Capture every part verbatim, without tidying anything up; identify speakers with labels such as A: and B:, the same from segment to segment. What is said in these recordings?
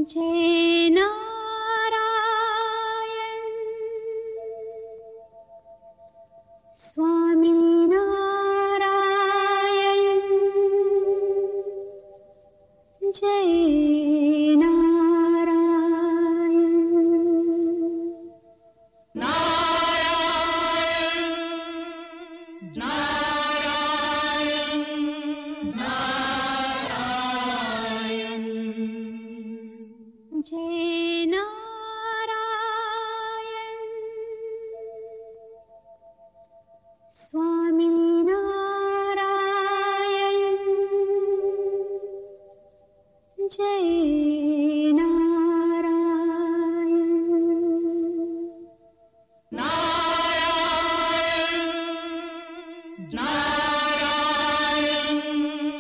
A: जय नारायण स्वामी नारायण जय नारायण
B: नारायण नारायण नारायण
A: जय नारायण स्वामी नारायण जय नारायण
B: नारायण नारायण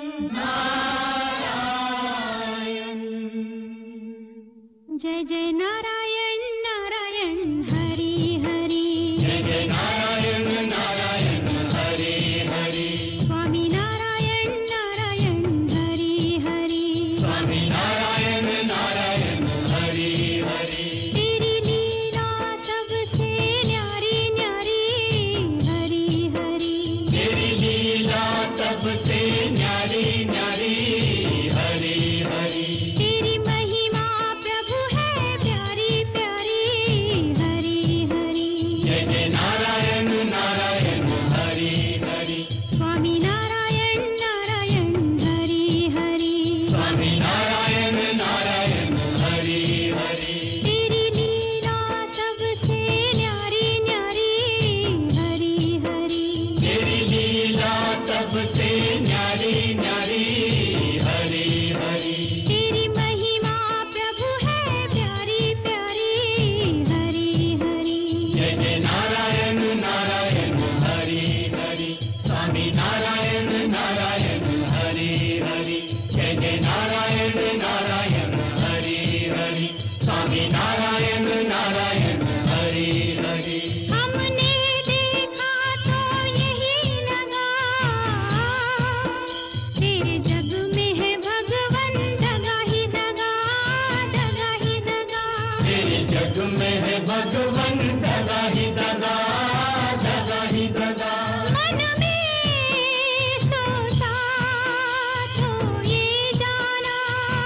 B: नारायण
A: जय जय नारायण नारायण हरि हरि
B: जय जय नारायण नारायण हरि हरि
A: स्वामी नारायण नारायण हरि हरि
B: स्वामी नारायण नारायण हरि हरि
A: तेरी लीला सबसे न्यारी न्यारी हरि हरि
B: तेरी लीला सबसे न्यारी न्यारी हरि हरि
A: तेरी महिमा प्रभु है प्यारी प्यारी हरि हरि
B: जय जय नारायण नारायण हरि हरि
A: स्वामी नारायण नारायण हरि हरि
B: स्वामी नारायण नारायण हरि हरि
A: तेरी लीला सबसे न्यारी न्यारी हरि हरि
B: तेरी लीला सबसे न्यारी न्यारी हरि हरि
A: तेरी महिमा प्रभु है प्यारी प्यारी हरि हरि
B: जय जय नारायण नारायण हरि हरि स्वामी नारायण नारायण हरि हरि जय जय नारायण नारायण हरि हरि स्वामी नारायण नारायण हरि हरि
A: हमने देखा तो यही लगा तेरे जग में है भगवन दगा ही दगा दगा ही दगा
B: तेरे जग में है भगवन दगा ही दगा दगा ही दगा
A: मन में सोचा तो ये जाना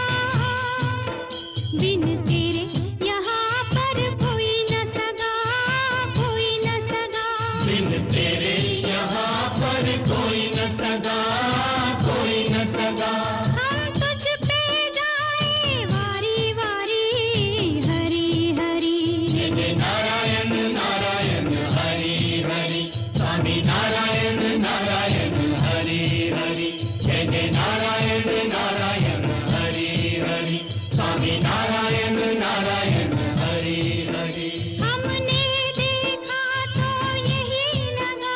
A: बिन तेरे यहाँ पर कोई न सगा कोई न सगा
B: बिन तेरे यहाँ पर कोई न सगा कोई न सगा
A: हम तुझ पे जाए वारी वारी हरि हरि
B: जय जय नारायण नारायण हरि हरि स्वामी नारायण नारायण हरि हरि जय जय नारायण नारायण हरि हरि स्वामी नारायण नारायण हरि हरि
A: हमने देखा तो यही लगा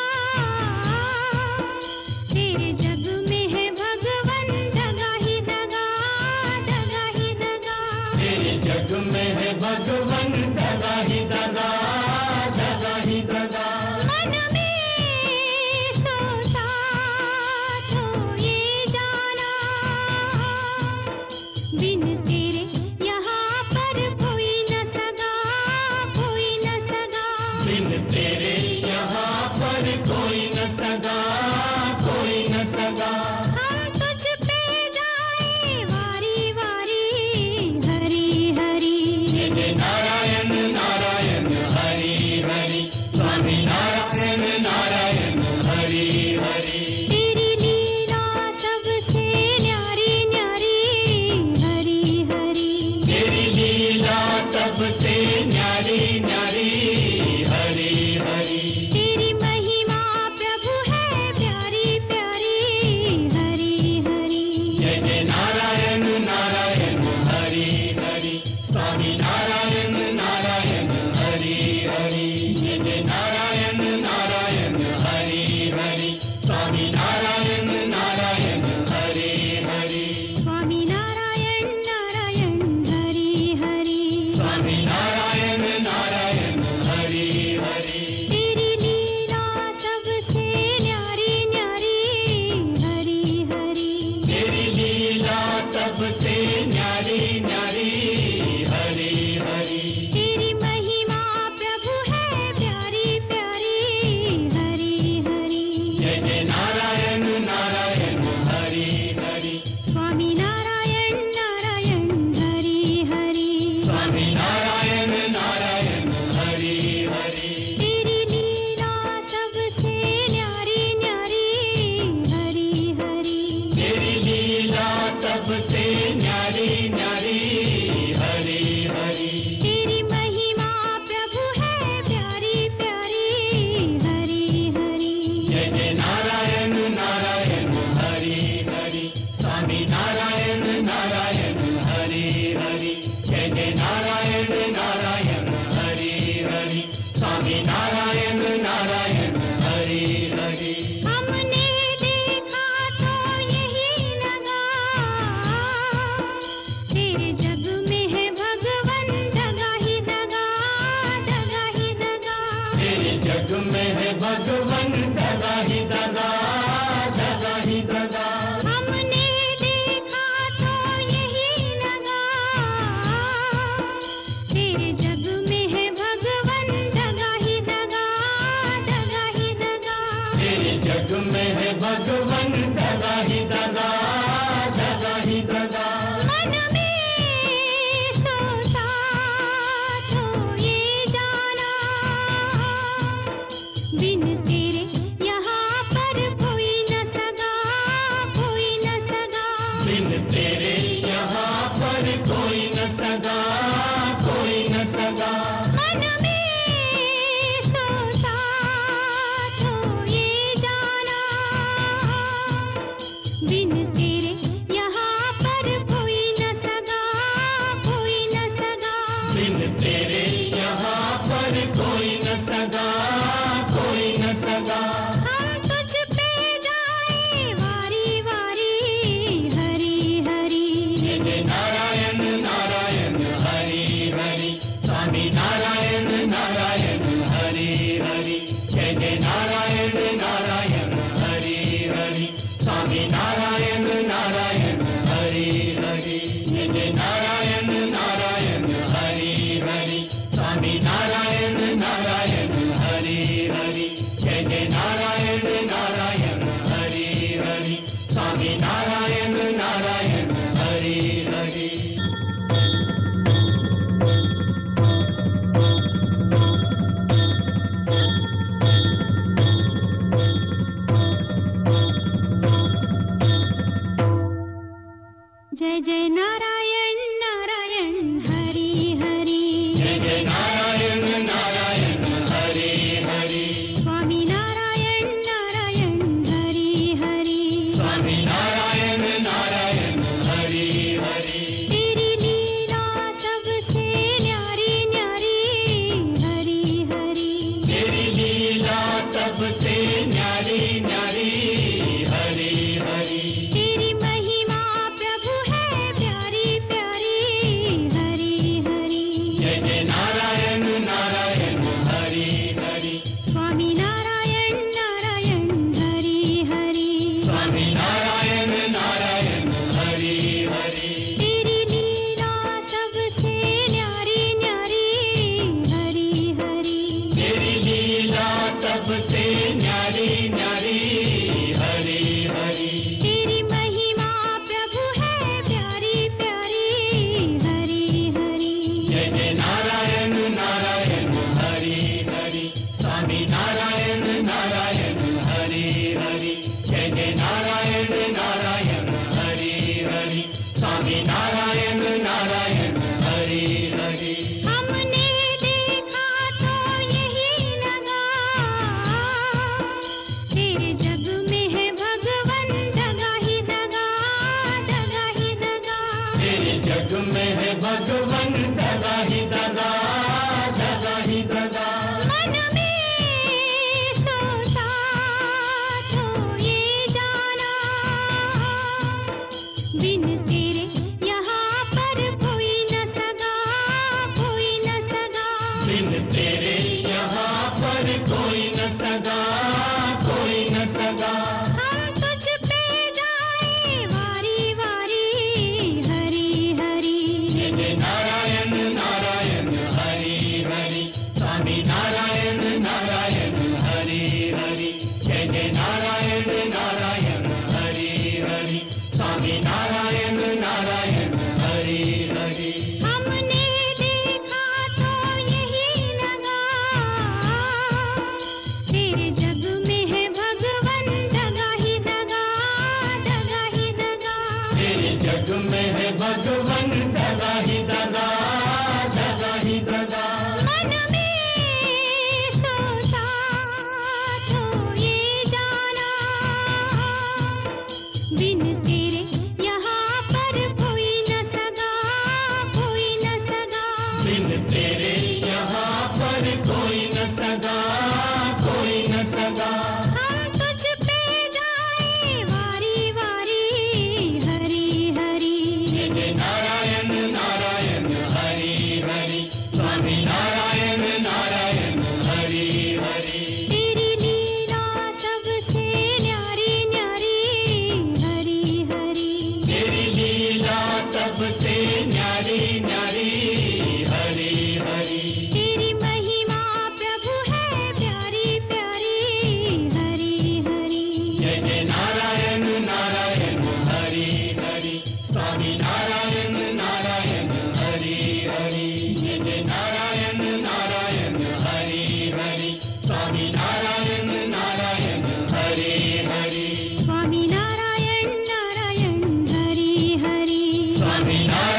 A: तेरे जग में है भगवन दगा ही दगा दगा ही दगा
B: तेरे जग में है भगवन दगा ही दगा दगा ही दगा
A: मन में सोचा तो ये जाना बिन तेरे यहाँ पर कोई न सगा कोई न सगा
B: बिन तेरे यहाँ पर कोई न सगा कोई न सगा
A: हम तुझ पे जाए वारी वारी हरि हरि
B: जय जय नारायण नारायण हरि हरि स्वामी नारायण नारायण हरि हरि
A: तेरी लीला सबसे न्यारी न्यारी हरि हरि
B: तेरी लीला सबसे न्यारी न्यारी हरि हरि
A: तेरी महिमा प्रभु है प्यारी प्यारी हरि हरि
B: जय जय नारायण नारायण हरि हरि स्वामी नारायण नारायण हरि हरि जय जय नारायण नारायण हरि हरि स्वामी नारायण नारायण हरि हरि
A: स्वामी नारायण नारायण हरि हरि
B: स्वामी नारायण नारायण हरि हरि
A: तेरी लीला सबसे न्यारी न्यारी हरि हरि
B: तेरी लीला सबसे न्यारी न्यारी
A: तेरे यहाँ पर कोई न सगा, कोई न सगा।
B: बिन तेरे यहाँ पर कोई न सगा, कोई न सगा।
A: हम तुझ पे जाए वारी वारी, हरी हरी।
B: जय जय नारायण नारायण हरि हरि, स्वामी नारायण नारायण हरि हरि। जय जय नारायण नारायण हरि हरि, स्वामी नारायण नारायण हरि हरि। जय जय नारायण नारायण हरि हरि, स्वामी नारायण नारायण हरि हरि। जय जय नारायण नारायण हरि हरि, स्वामी नारायण नारायण हरि हरि।
A: जय जय नारायण नारायण हरि हरि।
B: जय जय नारायण नारायण हरि हरि,
A: स्वामी नारायण नारायण हरि हरि।
B: स्वामी नारायण नारायण हरि हरि।
A: तेरी लीला सबसे न्यारी न्यारी, हरि हरि।
B: तेरी लीला सबसे न्यारी न्यारी, हरि हरि।
A: तेरी महिमा प्रभु है प्यारी प्यारी, हरि हरि।
B: जय जय नारायण नारायण हरि हरि,
A: स्वामी नारायण नारायण हरि हरि।
B: स्वामी नारायण नारायण हरि हरि।
A: तेरी लीला सबसे न्यारी न्यारी, हरि हरि।
B: तेरी लीला सबसे न्यारी न्यारी, हरि हरि।
A: तेरी महिमा प्रभु है प्यारी प्यारी, हरि हरि।
B: जय जय नारायण नारायण हरि हरि, स्वामी नारायण नारायण हरि हरि। जय जय नारायण नारायण हरि हरि, स्वामी नारायण नारायण हरि हरि।
A: हमने देखा तो यही लगा, तेरे जग में है भगवन दगा ही दगा, दगा ही दगा।
B: तेरे जग में है भगवन दगा ही दगा, दगा ही दगा।
A: मन में सोचा तो ये जाना, बिन तेरे यहाँ पर कोई न सगा, कोई न सगा।
B: बिन तेरे यहाँ पर कोई न सगा, कोई न सगा।
A: हम तुझ पे जाए वारी वारी, हरि हरि।
B: जय जय नारायण नारायण हरि हरि, स्वामी नारायण नारायण हरि हरि। जय जय नारायण नारायण हरि हरि, स्वामी नारायण नारायण हरि हरि।
A: हमने देखा तो यही लगा, तेरे जग में है भगवन दगा ही दगा, दगा ही दगा।
B: तेरे जग में है भगवन दगा ही दगा, दगा ही दगा।
A: मन में सोचा तो ये जाना, बिन तेरे यहाँ पर कोई न सगा, कोई न सगा।
B: बिन तेरे यहाँ पर कोई न सगा, कोई न सगा।
A: हम तुझ पे जाए वारी वारी, हरि हरि।
B: जय जय नारायण नारायण हरि हरि, स्वामी नारायण नारायण हरि हरि।
A: तेरी लीला सबसे न्यारी न्यारी, हरि हरि।
B: तेरी लीला सबसे न्यारी न्यारी, हरि हरि।
A: तेरी महिमा प्रभु है प्यारी प्यारी, हरि हरि।
B: जय जय नारायण नारायण हरि हरि, स्वामी नारायण नारायण हरि हरि। जय जय नारायण नारायण हरि हरि, स्वामी नारायण नारायण हरि हरि।
A: स्वामी नारायण नारायण हरि हरि।
B: स्वामी नारायण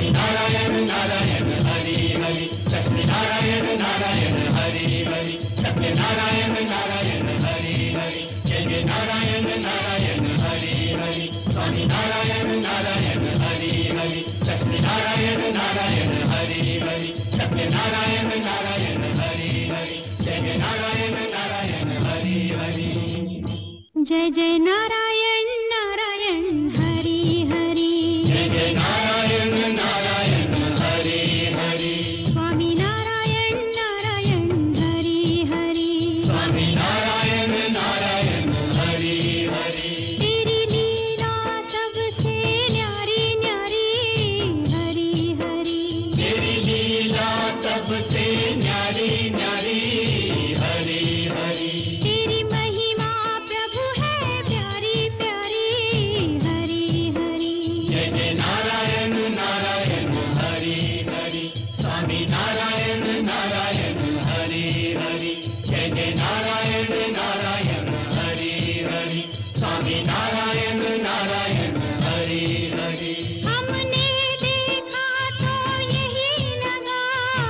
B: स्वामी नारायण नारायण हरि हरि, लक्ष्मी नारायण नारायण हरि हरि, सत्य नारायण नारायण हरि हरि, जय जय नारायण नारायण हरि हरि, स्वामी नारायण नारायण हरि हरि, लक्ष्मी नारायण नारायण हरि हरि, सत्य नारायण नारायण हरि हरि, जय जय नारायण नारायण हरि हरि।
A: जय जय नारायण नारायण हरि हरि,
B: जय जय नारायण नारायण हरि हरि,
A: स्वामी नारायण नारायण हरि हरि,
B: स्वामी नारायण नारायण हरि हरि,
A: तेरी लीला सबसे न्यारी न्यारी हरि हरि,
B: तेरी लीला सबसे न्यारी न्यारी हरि हरि,
A: तेरी महिमा प्रभु है प्यारी प्यारी हरि हरि,
B: जय जय नारायण नारायण हरि हरि, स्वामी नारायण नारायण हरि हरि, जय जय नारायण नारायण हरि हरि, स्वामी नारायण नारायण हरि हरि।
A: हमने देखा तो यही लगा,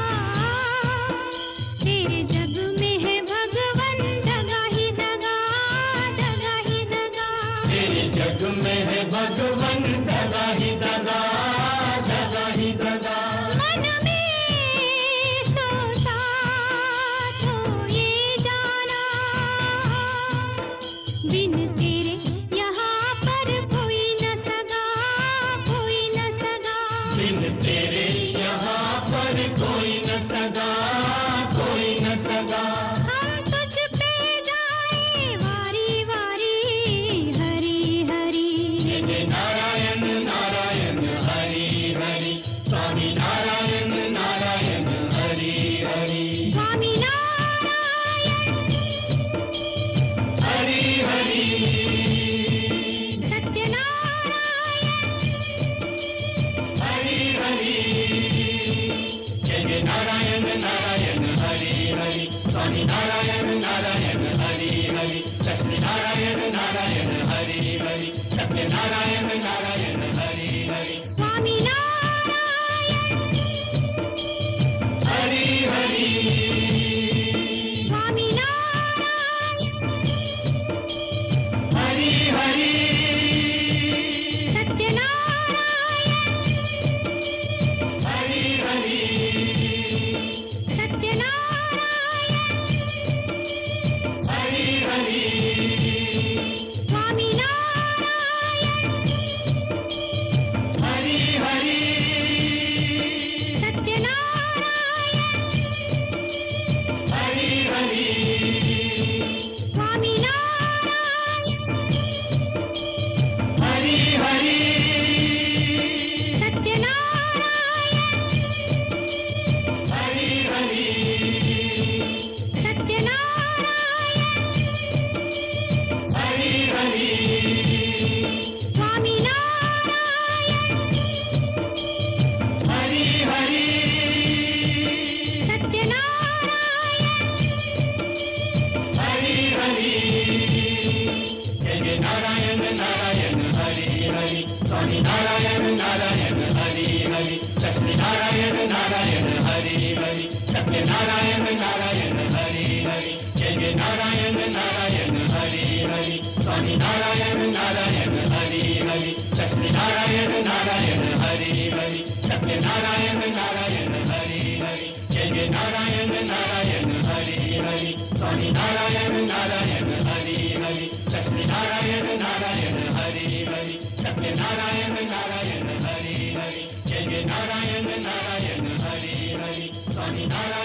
A: तेरे जग में है भगवन दगा ही दगा दगा ही दगा,
B: तेरे जग में है भगवन दगा ही दगा दगा ही दगा,
A: मन में सोचा तो ये जाना, बिन तेरे यहाँ पर कोई न सगा कोई न सगा,
B: बिन तेरे यहाँ पर कोई न सगा कोई न सगा,
A: हम तुझ पे जाए वारी वारी हरि हरि,
B: जय जय नारायण नारायण हरि हरि, स्वामी नारायण नारायण हरि हरि,
A: स्वामी नारायण
B: हरि हरि,
A: सत्य नारायण
B: हरि हरि, जय जय नारायण नारायण हरि हरि, स्वामी नारायण नारायण हरि हरि, लक्ष्मी नारायण नारायण हरि हरि, सत्य नारायण नारायण हरि हरि,
A: स्वामी नारायण
B: हरि हरि,
A: स्वामी नारायण
B: हरि हरि,
A: सत्य नारायण
B: हरि हरि,
A: सत्य नारायण
B: हरि हरि,
A: स्वामी नारायण
B: हरि हरि,
A: सत्य नारायण
B: हरि हरि,
A: स्वामी नारायण
B: हरि हरि,
A: सत्य नारायण
B: हरि हरि,
A: सत्य नारायण
B: हरि हरि,
A: स्वामी नारायण
B: हरि हरि,
A: सत्य नारायण
B: हरि हरि, जय जय नारायण नारायण हरि हरि, स्वामी नारायण नारायण हरि हरि, लक्ष्मी नारायण नारायण हरि हरि, सत्य नारायण नारायण हरि हरि, जय जय नारायण नारायण हरि हरि, स्वामी नारायण नारायण हरि हरि, लक्ष्मी नारायण नारायण हरि हरि, सत्य नारायण नारायण हरि हरि, जय जय नारायण नारायण हरि हरि, स्वामी नारायण नारायण हरि हरि, लक्ष्मी नारायण नारायण हरि हरि, सत्य नारायण नारायण हरि हरि, जय जय नारायण नारायण हरि हरि, स्वामी नारायण